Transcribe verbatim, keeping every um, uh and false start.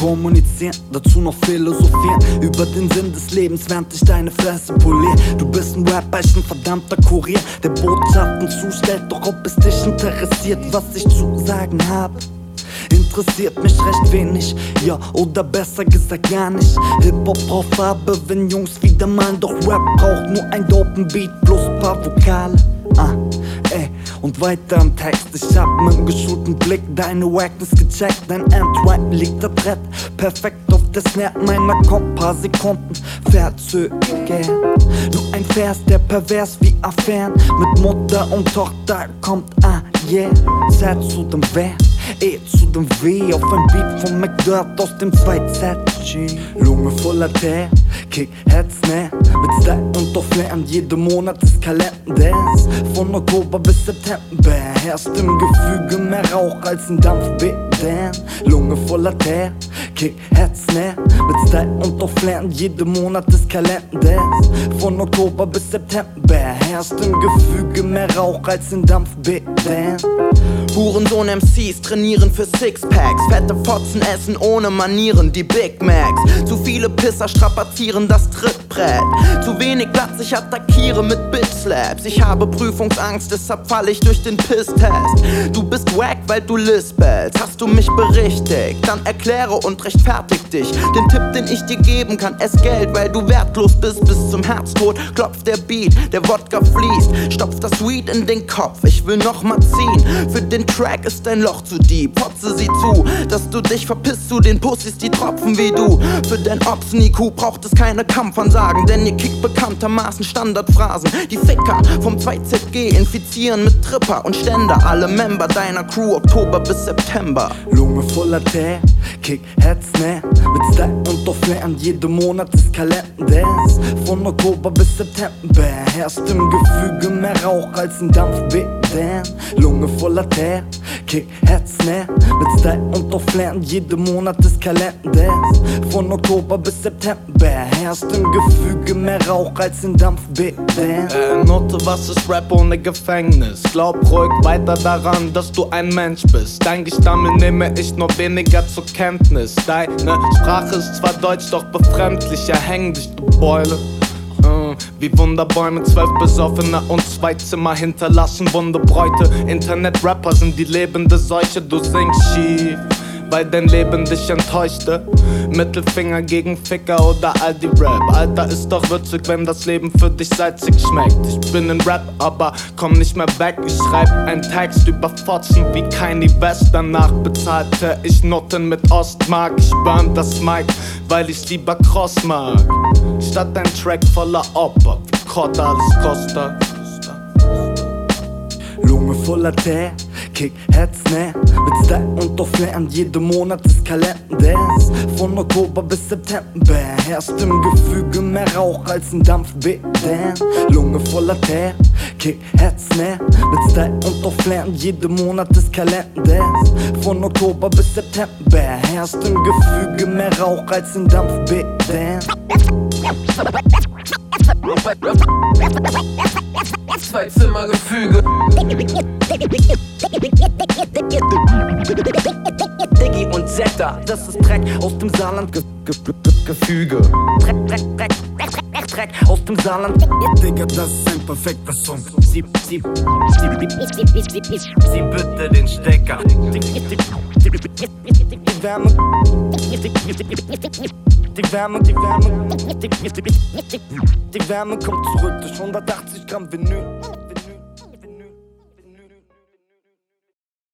kommunizieren, dazu noch philosophieren über den Sinn des Lebens, während ich deine Fresse polier. Du bist ein Rapper, ich ein verdammter Kurier, der Botschaften zustellt, doch ob es dich interessiert, was ich zu sagen habe, interessiert mich recht wenig, ja, oder besser gesagt gar nicht. Hip-Hop braucht Farbe, wenn Jungs wieder malen, doch Rap braucht nur ein dopen Beat plus paar Vokale. Ah, ey, und weiter im Text. Ich hab mit dem geschulten Blick deine Wackness gecheckt. Dein Antworten liegt da Brett perfekt auf der Snare meiner kommt paar Sekunden verzögert. Nur ein Vers, der pervers wie Affären mit Mutter und Tochter kommt, ah yeah. Z zu dem Wer, E zu dem W auf ein Beat von McDirt aus dem zwei Z G. Lunge voller Tee, Kick, Head, Snare mit Style und auf Flair. Jeden Monat ist Kalender, von Oktober bis September herrscht im Gefüge mehr Rauch als ein Dampfbäder. Lunge voller Tee, Kick, Head, Snare mit Style und auf Flair. Jeden Monat ist Kalender, von Oktober bis September herrscht im Gefüge mehr Rauch als ein Dampfbäder. Hurensohn M Cs trainieren für Sixpacks, fette Fotzen essen ohne Manieren die Big Macs. Zu viele Pisser strapazieren das Trittbrett, zu wenig Platz, ich attackiere mit Bitch-Slaps. Ich habe Prüfungsangst, deshalb fall ich durch den Piss-Test. Du bist wack, weil du lispelst, hast du mich berichtigt? Dann erkläre und rechtfertig dich. Den Tipp, den ich dir geben kann, ess Geld, weil du wertlos bist bis zum Herztod. Klopft der Beat, der Wodka fließt, stopft das Weed in den Kopf, ich will noch mal ziehen. Für den Track ist dein Loch zu deep, potze sie zu, dass du dich verpisst zu den Pussys, die tropfen wie du. Für dein Ochsen-I Q braucht es keine Kampfansagen, denn ihr kickt bekanntermaßen Standardphrasen. Die Ficker vom zwei Z G infizieren mit Tripper und Ständer alle Member deiner Crew Oktober bis September. Lunge voller Tee, Kick, Head, Snare mit Style und auf Flair. Jeden Monat ist Kalender, von Oktober bis September herrscht im Gefüge mehr Rauch als ein Dampfbäder. Lunge voller Tee, Kick, Head, Snare mit Style und auf Flair. Jeden Monat ist Kalender, von Oktober bis September herrscht im Gefüge mehr Rauch als ein Dampfbäder. Äh, Note, was ist Rap ohne Gefängnis? Glaub ruhig weiter daran, dass du ein Mensch bist. Dein Gestammel nehme ich nur weniger zur Kenntnis. Deine Sprache ist zwar deutsch, doch befremdlich. Erhäng dich, du Beule. Uh, wie Wunderbäume, zwölf Besoffene und zwei Zimmer hinterlassen wunde Bräute. Internet-Rapper sind die lebende Seuche, du singst schief, weil dein Leben dich enttäuschte. Mittelfinger gegen Ficker oder Aldi-Rap. Alter, ist doch witzig, wenn das Leben für dich salzig schmeckt. Ich bin in Rap, aber komm nicht mehr weg. Ich schreib einen Text über Fotzen wie Kanye West. Danach bezahlte ich Noten mit Ostmark. Ich burn das Mic, weil ich's lieber cross mag, statt ein Track voller Opfer, wie Cordalis Costa. Lunge voller Tee, Kick, Head, Snare mit Style und auf Flair. Jeden Monat ist Kalender, von Oktober bis September herrscht im Gefüge mehr Rauch als ein Dampfbäder. Lunge voller Tee, Kick, Head, Snare mit Style und auf Flair. Jeden Monat ist Kalender, von Oktober bis September herrscht im Gefüge mehr Rauch als ein Dampfbäder. Zwei Zimmergefüge. Diggi und Zeta, das ist Dreck aus dem Saarland. Ge Ge Ge Gefüge. Dreck, Dreck, Dreck, Dreck, Dreck aus dem Saarland. Digga, das ist ein perfekter Song. Sie, sie, sie, sie, sie bitte den Stecker. Die Wärme, die Wärme, die Wärme, die Wärme kommt zurück durch hundertachtzig Gramm Vinyl.